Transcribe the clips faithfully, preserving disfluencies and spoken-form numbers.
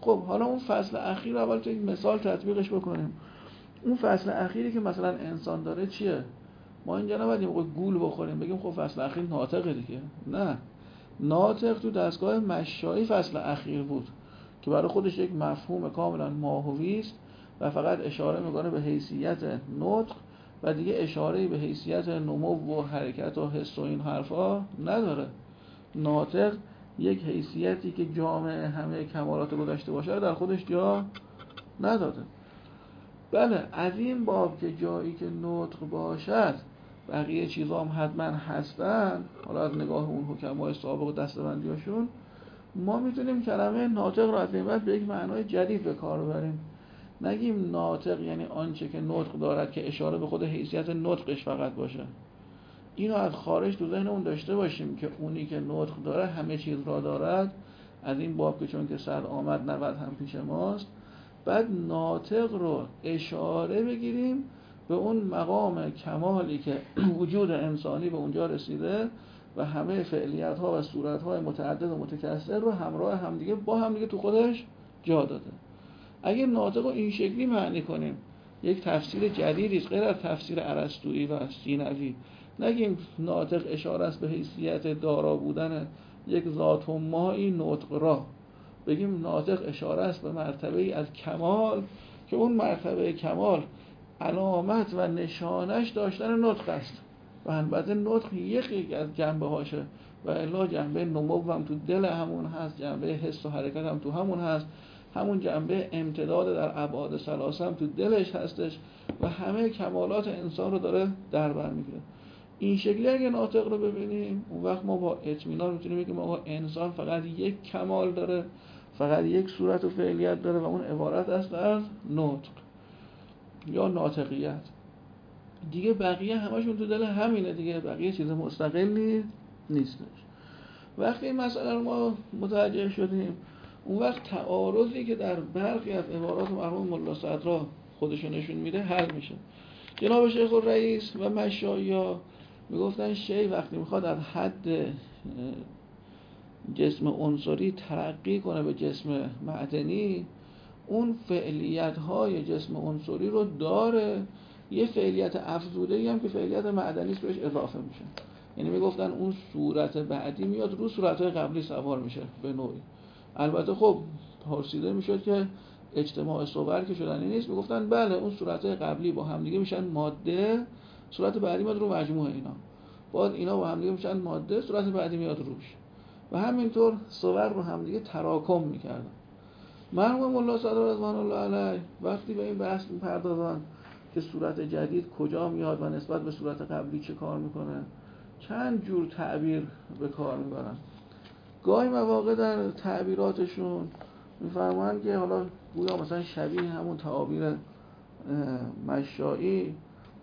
خب حالا اون فصل اخیر اول تو یک مثال تطبیقش بکنیم. اون فصل اخیری که مثلا انسان داره چیه؟ ما اینجا نباید موقع گول بخوریم بگیم خب فصل اخیر ناطقه دیگه. نه، ناطق تو دستگاه مشایی فصل اخیر بود که برای خودش یک مفهوم کاملا ماهوی است و فقط اشاره میکنه به حیثیت نطق و دیگه اشاره‌ای به حیثیت نمو و حرکت و حس و این حرفا نداره. ناطق یک حیثیتی که جامع همه کمالات رو داشته باشه در خودش جا نداده. بله، از این باب که جایی که نطق باشد بقیه چیزا هم حتما هستن، حالا از نگاه اون حکمای سابق و دستبندیاشون ما میتونیم کلمه ناطق را از این بعد به یک معنای جدید به کار ببریم. نگیم ناطق یعنی آنچه که نطق دارد که اشاره به خود حیثیت نطقش فقط باشه. اینو از خارج تو ذهنمون داشته باشیم که اونی که نطق داره همه چیز را دارد. از این باب که چون که صد آمد نود هم پیش ماست، بعد ناطق رو اشاره بگیریم به اون مقام کمالی که وجود انسانی به اونجا رسیده و همه فعلیت ها و صورت های متعدد و متکثر رو همراه همدیگه با همدیگه تو خودش جا داده. اگه ناطق رو این شکلی معنی کنیم، یک تفسیر جدیدی است غیر از تفسیر ارسطویی و سینوی. نگیم ناطق اشاره است به حیثیت دارا بودن یک ذات و مایی نطق را، بگیم ناطق اشاره است به مرتبه‌ای از کمال که اون مرتبه کمال علامت و نشانش داشتن نطق است و البته نطق یک از جنبه هاشه و الا جنبه نمو هم تو دل همون هست، جنبه حس و حرکت هم تو همون هست، همون جنبه امتداد در ابعاد ثلاثه هم تو دلش هستش و همه کمالات انسان رو داره در بر میگیره. این شکلی اگه ناطق رو ببینیم اون وقت ما با اطمینان میتونیم بگیم آقا انسان فقط یک کمال داره، فقط یک صورت و فعلیت داره و اون عبارت است از نطق یا ناطقیت. دیگه بقیه همشون تو دل همینه دیگه، بقیه چیز مستقلی نیستش. وقتی این مسئله رو ما متوجه شدیم، اون وقت تعارضی که در برخی از عبارات مرحوم ملا صدرا خودشو نشون میده حل میشه. جناب شیخ الرئیس و مشایخ میگفتن شیء وقتی میخواد از حد جسم عنصری ترقی کنه به جسم معدنی، اون فعلیت های جسم عنصری رو داره، یه فعلیت افزوده‌ای هم که فعلیت معدنی بهش اضافه میشه. یعنی میگفتن اون صورت بعدی میاد رو صورت‌های قبلی سوار میشه به نوعی. البته خب پرسیده میشد که اجتماع صور که شدنی نیست، میگفتن بله اون صورت‌های قبلی با هم دیگه میشن ماده، صورت بعدی میاد رو مجموعه اینا، بعد اینا با هم دیگه میشن ماده، صورت بعدی میاد روش و همینطور صور رو هم دیگه تراکم میکردن. مرحوم ملا صدرا رضوان الله علیه وقتی به این بحث میپردازن که صورت جدید کجا میاد و نسبت به صورت قبلی چه کار میکنه، چند جور تعبیر به کار میبرن. گاهی مواقع در تعبیراتشون میفرمایند که حالا گویا مثلا شبیه همون تعابیر مشایی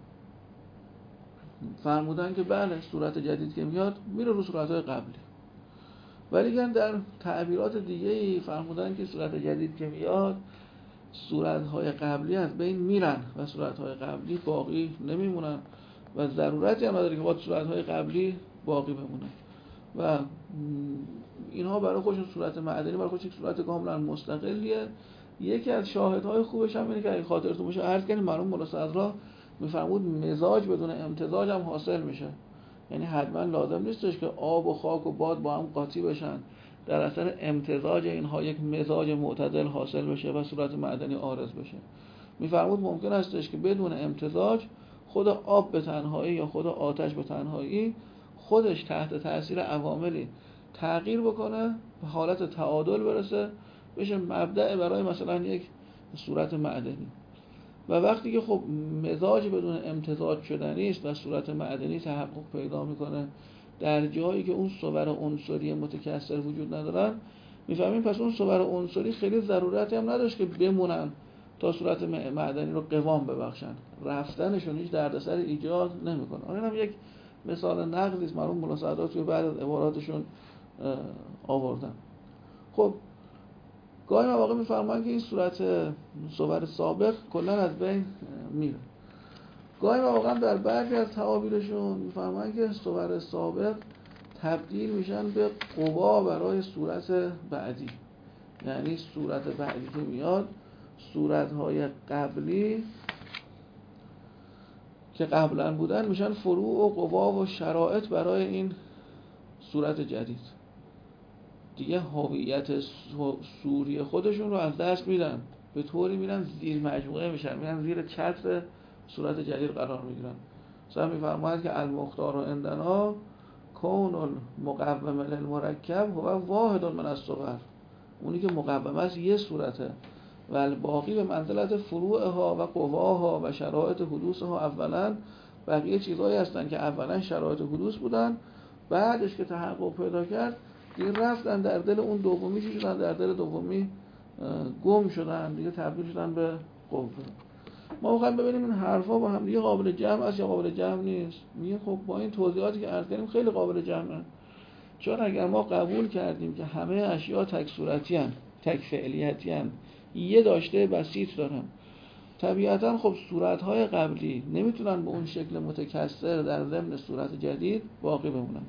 فرمودن که بله صورت جدید که میاد میره رو صورتهای قبلی، ولی در تعبیرات دیگه‌ای فرمودن که صورت جدید که میاد صورت‌های قبلی از بین میرن و صورت‌های قبلی باقی نمیمونن و ضرورتی هم نداره که باید صورت‌های قبلی باقی بمونه و اینها برای خودشون صورت معدنی برای خودش یک صورت کاملا مستقلیه. یکی از شاهدهای خوبش هم اینه که اگه خاطرتون باشه عرض کردیم مرحوم مولا صدرا میفرمود مزاج بدون امتزاج هم حاصل میشه، یعنی حتما لازم نیستش که آب و خاک و باد با هم قاطی بشن، در اثر امتزاج اینها یک مزاج معتدل حاصل بشه و صورت معدنی عارض بشه. میفرمود ممکن استش که بدون امتزاج خود آب به تنهایی یا خود آتش به تنهایی خودش تحت تأثیر عواملی تغییر بکنه به حالت تعادل برسه بشه مبدأ برای مثلا یک صورت معدنی. و وقتی که خب مزاج بدون امتزاج شدنی است و صورت معدنی تحقق پیدا میکنه در جایی که اون صور عنصری متکثر وجود ندارن، میفهمیم پس اون صور عنصری خیلی ضرورتی هم نداشت که بمونن تا صورت معدنی رو قوام ببخشن، رفتنشون هیچ دردسر ایجاد نمیکنه. آن هم یک مثال نقضی است مرحوم مولا صدرا توی بعد از عباراتشون آوردن. خب گاهی مواقع میفرمان که این صورت صور سابق کلا از بین میره. گاهی مواقع در بعضی از تعابیرشون میفرمان که صور سابق تبدیل میشن به قوا برای صورت بعدی. یعنی صورت بعدی که میاد صورت‌های قبلی که قبلا بودن میشن فروع و قوا و شرایط برای این صورت جدید. دیگه هویت سوری خودشون رو از دست میدن، به طوری میرن زیر مجموعه میشن، میرن زیر چتر صورت جدید قرار میگیرن. مثلا میفرماید که المختار و عندنا کون المقوم للمرکب هو واحد من الصور، اونی که مقوم است یه صورته و الباقی به منزلت فروعها و قواها و شرایط حدوثها. اولا بقیه چیزهایی هستن که اولا شرایط حدوث بودن، بعدش که تحقق پیدا کرد دیگه رفتن در دل اون دومی چی شدن، در دل دومی گم شدن دیگه، تبدیل شدن به قوه. ما می‌خوایم ببینیم این حرفا با هم دیگه قابل جمع است یا قابل جمع نیست. میگه خب با این توضیحاتی که عرض کردیم خیلی قابل جمعه، چون اگر ما قبول کردیم که همه اشیاء تک صورتی هستند، تک فعلیتی هستند، یه داشته بسیط دارن، طبیعتا خب صورت‌های قبلی نمیتونن به اون شکل متکثر در ضمن صورت جدید باقی بمونن.